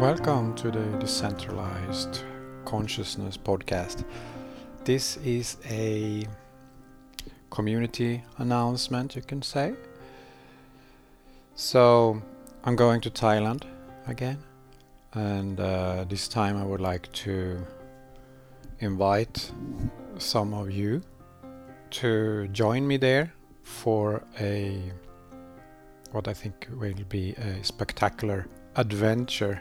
Welcome to the Decentralized Consciousness podcast. This is a community announcement, you can say. So I'm going to Thailand again, and this time I would like to invite some of you to join me there for what I think will be a spectacular adventure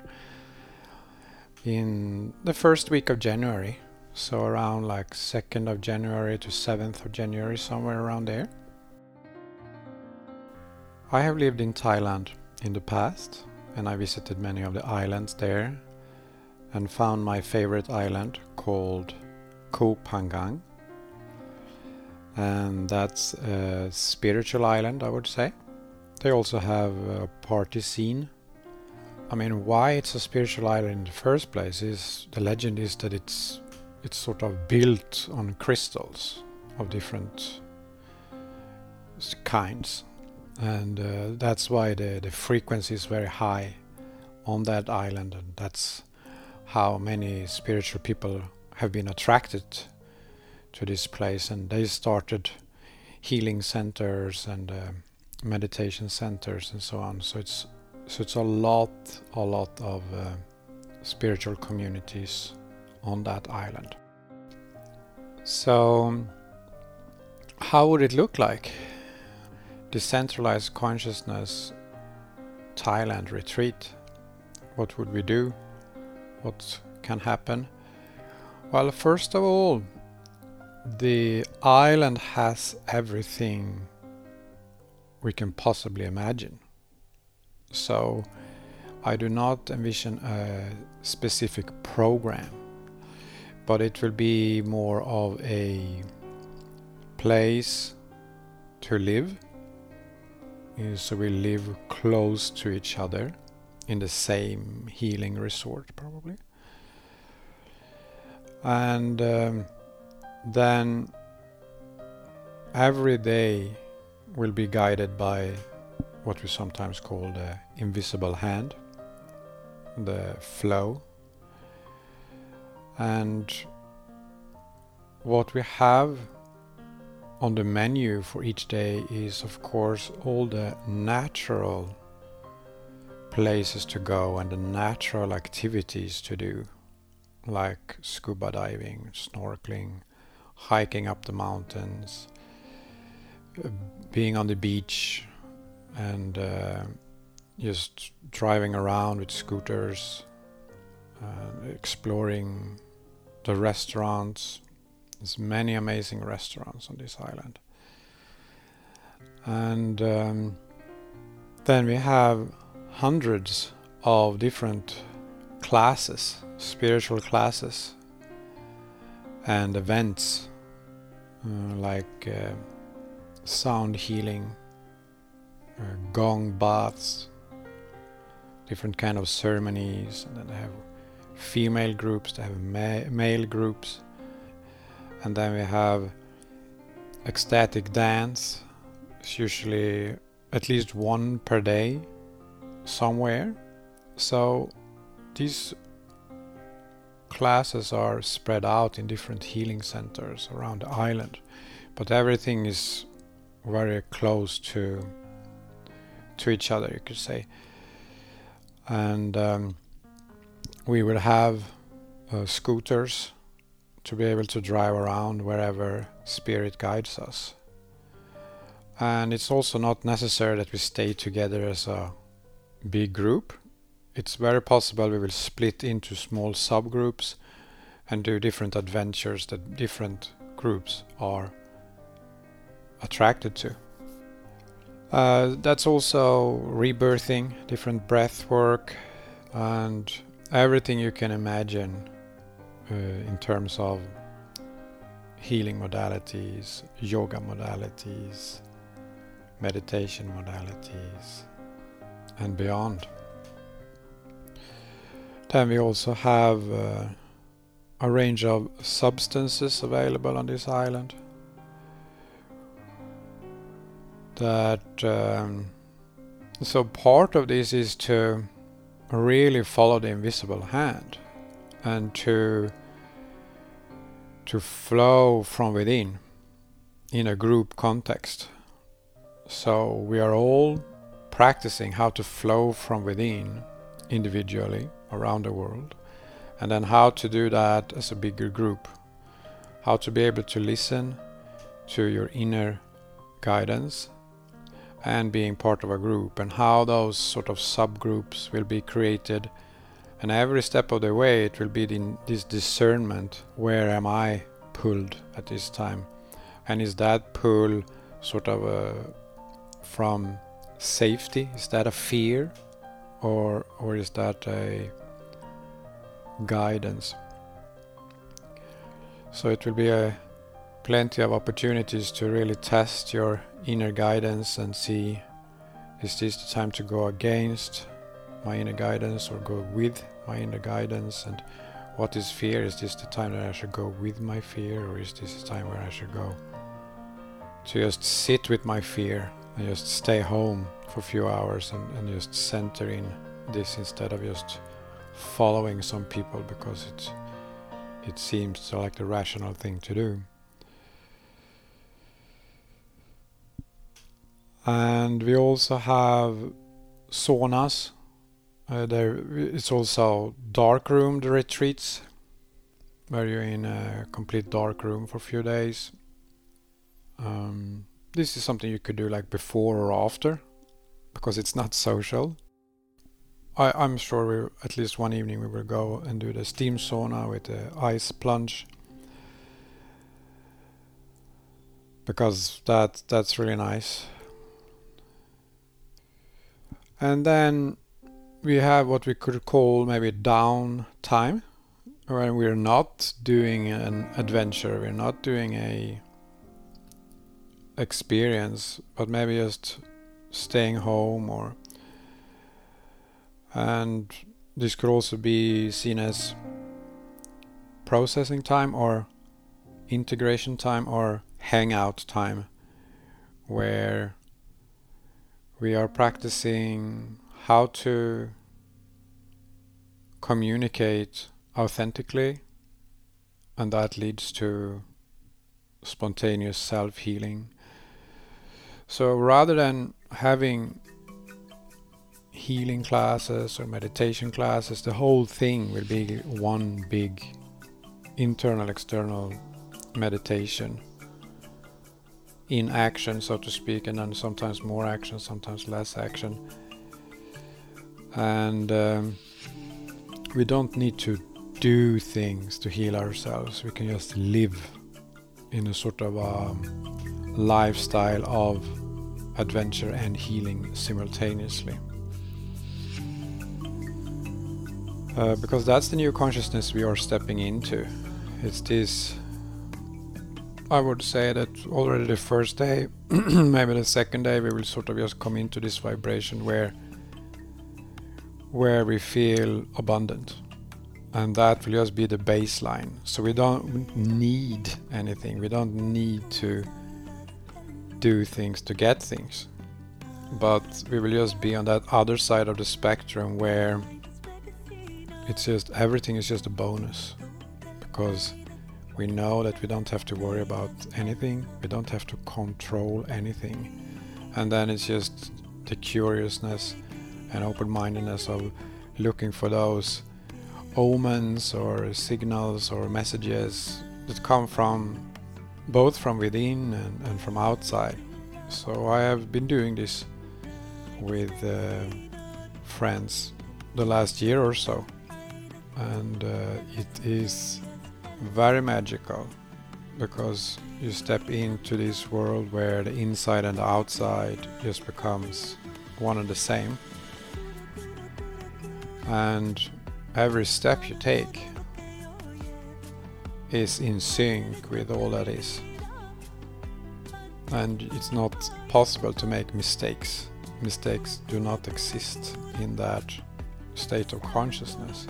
in the first week of January, so around like 2nd of January to 7th of January, somewhere around there. I have lived in Thailand in the past, and I visited many of the islands there and found my favorite island called Koh Phangan, and that's a spiritual island, I would say. They also have a party scene. I mean, why it's a spiritual island in the first place is the legend is that it's sort of built on crystals of different kinds, and that's why the frequency is very high on that island, and that's how many spiritual people have been attracted to this place, and they started healing centers and meditation centers and so on. So it's a lot of spiritual communities on that island. So how would it look like? Decentralized Consciousness Thailand retreat. What would we do? What can happen? Well, first of all, the island has everything we can possibly imagine. So I do not envision a specific program, but it will be more of a place to live. So we live close to each other in the same healing resort probably. And then every day will be guided by what we sometimes call the invisible hand, the flow. And what we have on the menu for each day is, of course, all the natural places to go and the natural activities to do, like scuba diving, snorkeling, hiking up the mountains, being on the beach, and just driving around with scooters, exploring the restaurants. There's many amazing restaurants on this island. And then we have hundreds of different classes, spiritual classes and events, like sound healing, gong baths, different kind of ceremonies, and then they have female groups, they have male groups, and then we have ecstatic dance. It's usually at least one per day somewhere. So these classes are spread out in different healing centers around the island, but everything is very close to each other, you could say. And we will have scooters to be able to drive around wherever spirit guides us. And it's also not necessary that we stay together as a big group. It's very possible we will split into small subgroups and do different adventures that different groups are attracted to. That's also rebirthing, different breath work, and everything you can imagine in terms of healing modalities, yoga modalities, meditation modalities, and beyond. Then we also have a range of substances available on this island that so part of this is to really follow the invisible hand and to flow from within in a group context. So we are all practicing how to flow from within individually around the world, and then how to do that as a bigger group. How to be able to listen to your inner guidance and being part of a group, and how those sort of subgroups will be created. And every step of the way it will be this discernment: where am I pulled at this time? And is that pull sort of from safety? Is that a fear? Or is that a guidance? So it will be plenty of opportunities to really test your inner guidance and see, is this the time to go against my inner guidance or go with my inner guidance? And what is fear? Is this the time that I should go with my fear, or is this the time where I should go to just sit with my fear and just stay home for a few hours and just center in this, instead of just following some people because it seems like the rational thing to do. And we also have saunas. It's also dark room retreats, where you're in a complete dark room for a few days. This is something you could do like before or after, because it's not social. I'm sure at least one evening we will go and do the steam sauna with the ice plunge, because that's really nice. And then we have what we could call maybe down time, when we're not doing an adventure, we're not doing a experience, but maybe just staying home, and this could also be seen as processing time or integration time or hangout time, where we are practicing how to communicate authentically, and that leads to spontaneous self-healing. So rather than having healing classes or meditation classes, the whole thing will be one big internal external meditation in action, so to speak, and then sometimes more action, sometimes less action. And we don't need to do things to heal ourselves. We can just live in a sort of lifestyle of adventure and healing simultaneously. Because that's the new consciousness we are stepping into. It's this, I would say that already the first day, maybe the second day, we will sort of just come into this vibration where we feel abundant. And that will just be the baseline. So we don't need anything. We don't need to do things to get things. But we will just be on that other side of the spectrum where it's just, everything is just a bonus. Because we know that we don't have to worry about anything. We don't have to control anything. And then it's just the curiousness and open-mindedness of looking for those omens or signals or messages that come from both from within and from outside. So I have been doing this with friends the last year or so, and it is very magical, because you step into this world where the inside and the outside just becomes one and the same, and every step you take is in sync with all that is. And it's not possible to make mistakes. Mistakes do not exist in that state of consciousness.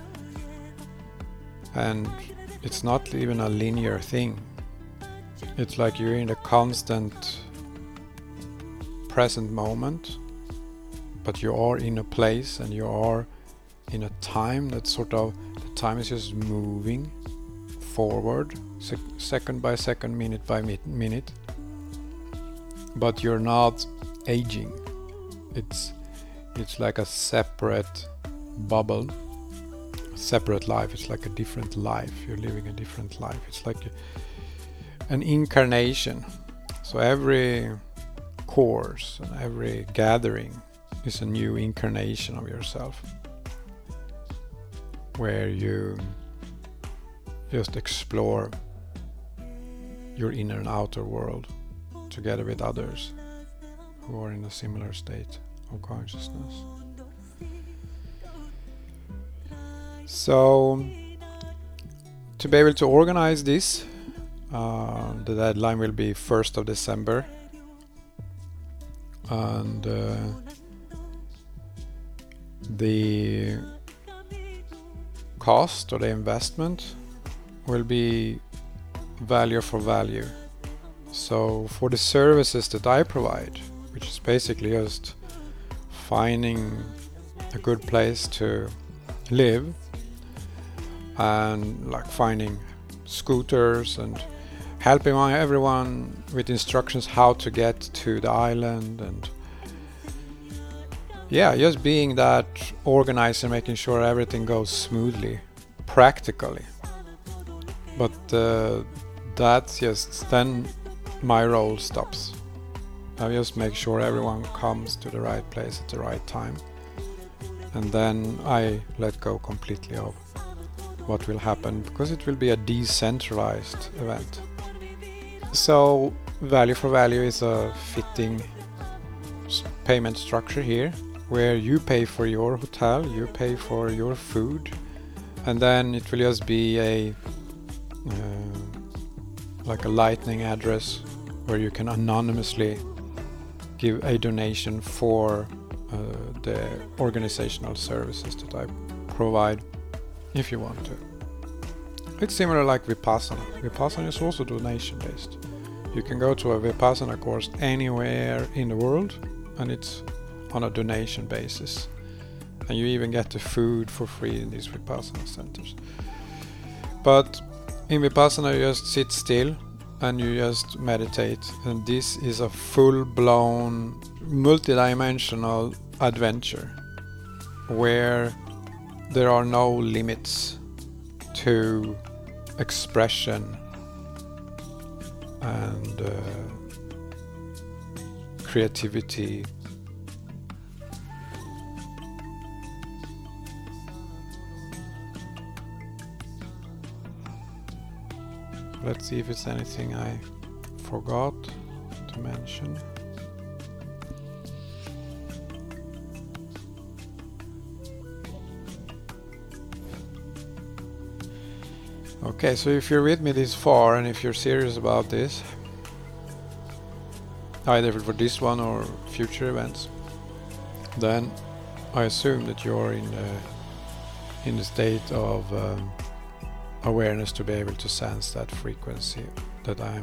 And it's not even a linear thing. It's like you're in a constant present moment, but you are in a place and you are in a time that sort of, the time is just moving forward, second by second, minute by minute, but you're not aging. It's like a separate bubble, a separate life. It's like a different life. You're living a different life. It's like an incarnation. So every course and every gathering is a new incarnation of yourself, where you just explore your inner and outer world together with others who are in a similar state of consciousness. So to be able to organize this, the deadline will be 1st of December, and the cost or the investment will be value for value. So for the services that I provide, which is basically just finding a good place to live and like finding scooters and helping everyone with instructions how to get to the island, and yeah, just being that organizer, making sure everything goes smoothly, practically. But that's just then my role stops. I just make sure everyone comes to the right place at the right time, and then I let go completely of what will happen, because it will be a decentralized event. So value for value is a fitting payment structure here, where you pay for your hotel, you pay for your food, and then it will just be a like a lightning address where you can anonymously give a donation for the organizational services that I provide, if you want to. It's similar like Vipassana. Vipassana is also donation based. You can go to a Vipassana course anywhere in the world, and it's on a donation basis, and you even get the food for free in these Vipassana centers. But in Vipassana you just sit still and you just meditate, and this is a full-blown multidimensional adventure where there are no limits to expression and creativity. Let's see if it's anything I forgot to mention. Okay, so if you're with me this far, and if you're serious about this, either for this one or future events, then I assume that you're in the state of awareness to be able to sense that frequency that I'm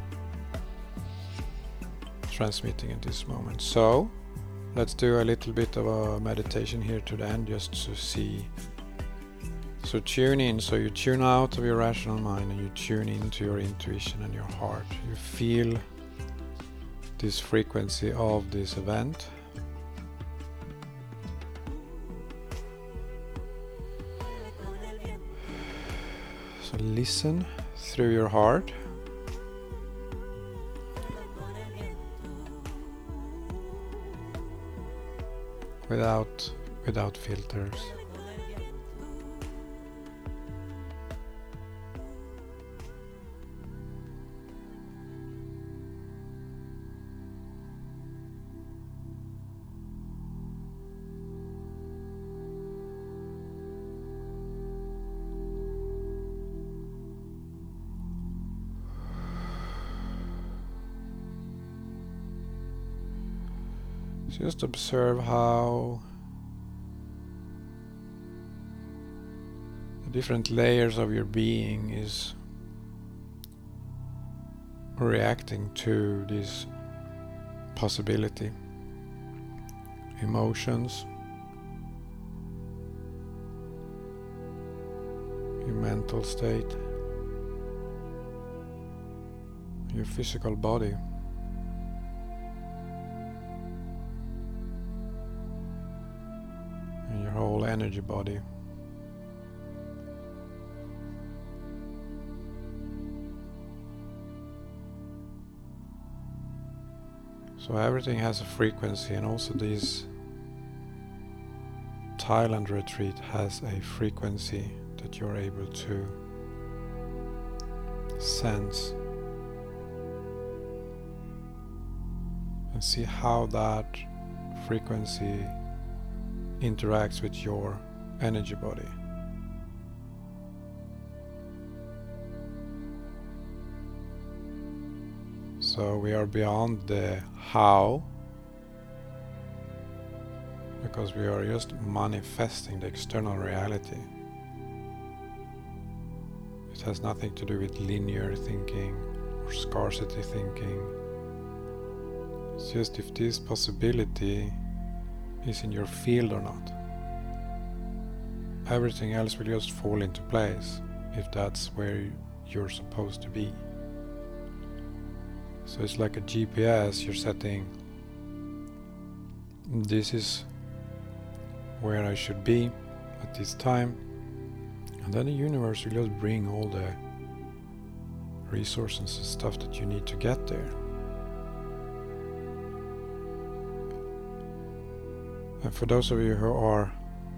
transmitting at this moment. So let's do a little bit of a meditation here to the end, just to see. So tune in, so you tune out of your rational mind and you tune into your intuition and your heart. You feel this frequency of this event. So listen through your heart. Without filters. Just observe how the different layers of your being is reacting to this possibility. Emotions, mental state, your physical body, and your whole energy body. So everything has a frequency, and also this Thailand retreat has a frequency that you're able to sense and see how that frequency interacts with your energy body. So we are beyond the how, because we are just manifesting the external reality. It has nothing to do with linear thinking or scarcity thinking. It's just if this possibility is in your field or not. Everything else will just fall into place if that's where you're supposed to be. So it's like a GPS. You're setting, this is where I should be at this time, and then the universe will just bring all the resources and stuff that you need to get there. And for those of you who are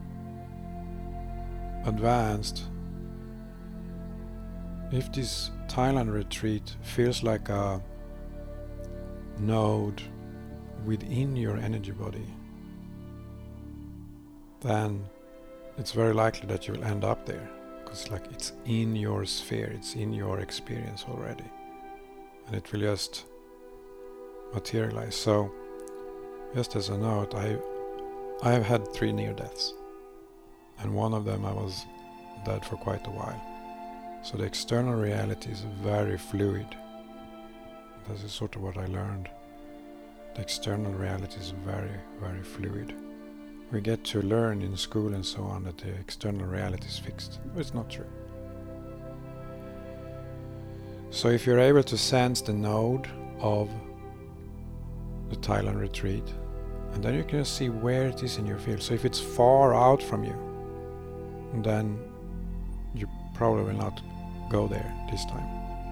advanced, if this Thailand retreat feels like a node within your energy body, then it's very likely that you will end up there, because like it's in your sphere, it's in your experience already, and it will just materialize. So just as a note, I have had 3 near deaths, and one of them I was dead for quite a while. So the external reality is very fluid. This is sort of what I learned. The external reality is very, very fluid. We get to learn in school and so on that the external reality is fixed, but it's not true. So if you're able to sense the node of the Thailand retreat, and then you can see where it is in your field. So if it's far out from you, then you probably will not go there this time.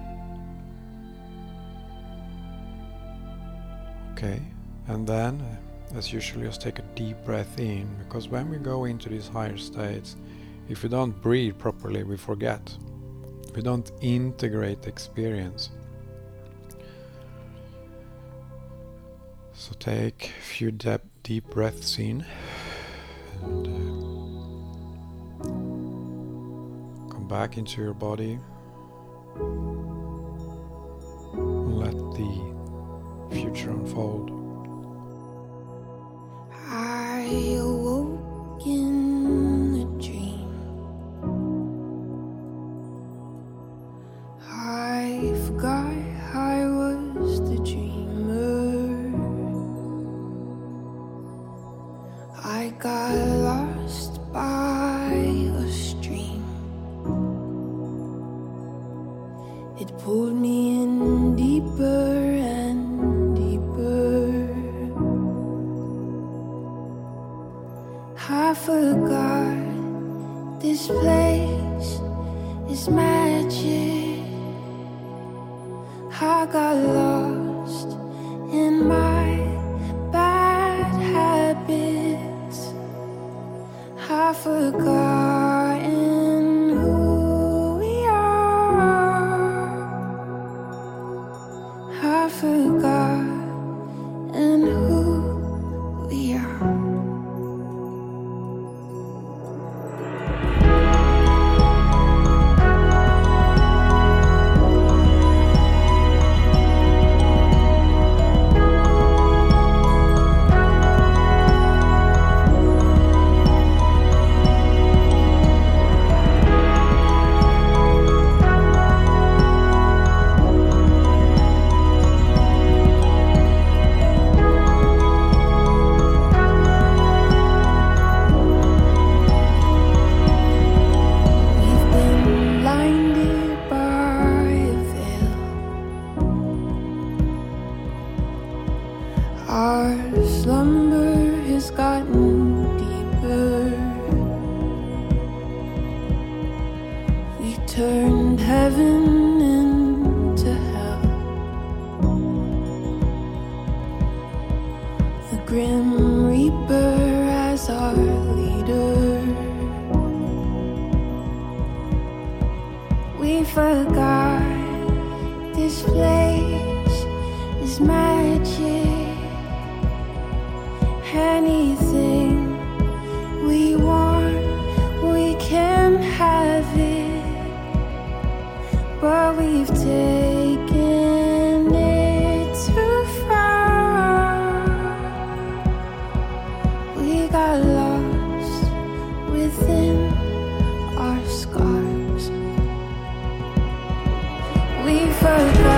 Okay, and then as usual, just take a deep breath in, because when we go into these higher states, if we don't breathe properly, we forget. We don't integrate the experience. So take a few deep breaths in, and come back into your body. Let the future unfold. I awoke in a dream. I forgot I was the dreamer. I got lost by a stream. It pulled me in deeper and deeper. I forgot this place is magic. I got lost in my bad habits. I've forgotten who we are. I've forgotten who we are. This place is magic. Anything we want, we can have it. But we've taken it too far. We got lost within our scars. We forgot